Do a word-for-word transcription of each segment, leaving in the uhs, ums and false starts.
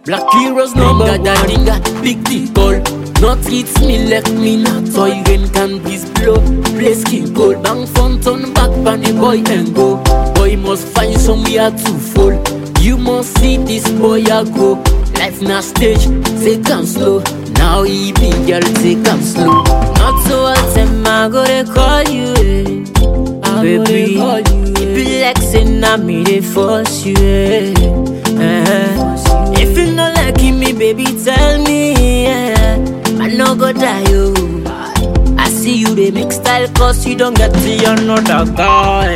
Black heroes number one. That dinga, big deep ball. Not hits me like me not toy. Rain can breeze blow. Play skin cold. Bang fun turn back pan the boy and go. Boy must find somewhere to fall. You must see this boy a go. Life na stage, take am slow. Now he be girl, take am slow. Not so all time I go to call you, eh. Baby, call you, it be like saying I me they force you, eh. Uh-huh. If you not liking me, baby, tell me, yeah. I no go die, yo. I see you, they make style, cause you don't get to another guy.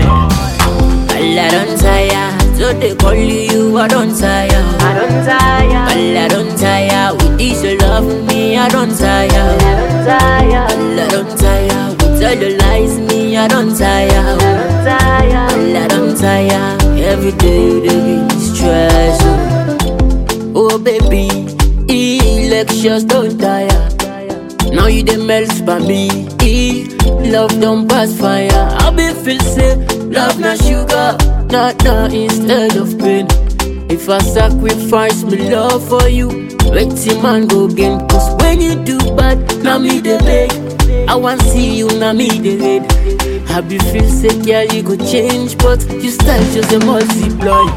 I don't tire, so they call you, I don't tire. I don't tire. I don't tire, with this you love me, I don't tire. I don't tire. I don't tire, with all the lies me, I don't tire. I don't tire. I don't tire, every day you dey give me stress. Oh, oh baby, elections don't tire. Now you dey melt by me, e love don't pass fire. I be feel say love na sugar, not not instead of pain. If I sacrifice my love for you, waiting man go gain. Cause when you do bad, now me the beg. I want see you, now me the head. I be feel say yeah you go change, but you style just a multiply.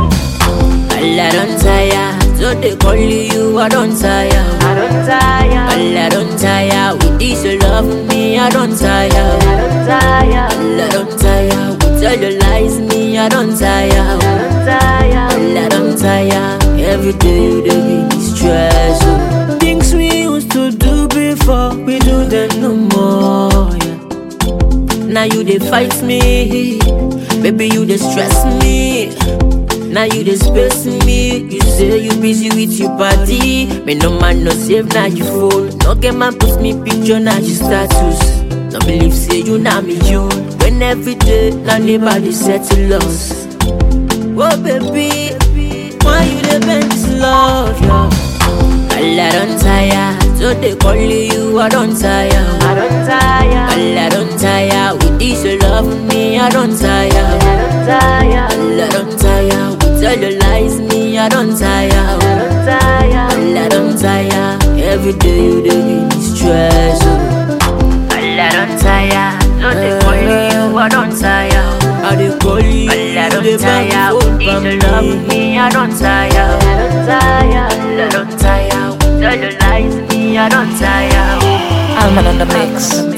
I don't tire, so they call you, I don't tire. I don't tire. I don't tire, with this you love me, I don't tire. I don't tire. I don't tire, with all the lies me, I don't tire. I don't tire. I don't tire, every day you dey give me stress. Oh. Things we used to do before, we do them no more. Yeah. Now you dey fight me, baby you dey stress me. Now you dey space me. You say you busy with your party. Me no man no save now you phone. No get man post me picture now you status. No believe say you now me you. When every day now nobody settle us. Oh baby, why you dey bend this love, yeah? I don't tire, so they call you, I don't tire. I don't tire. I don't tire, with this you love me, I don't tire. I don't tire. I don't tire, with all the lies me, I don't tire. I don't tire. I don't tire, every day you dey give me stress. I don't tire. So they call you, I don't tire. I dey call you, I don't they tire. bang With phone this for you love me, I don't tire. I don't tire. I don't tire, With all the lies me, I don't tire. Alman on the mix.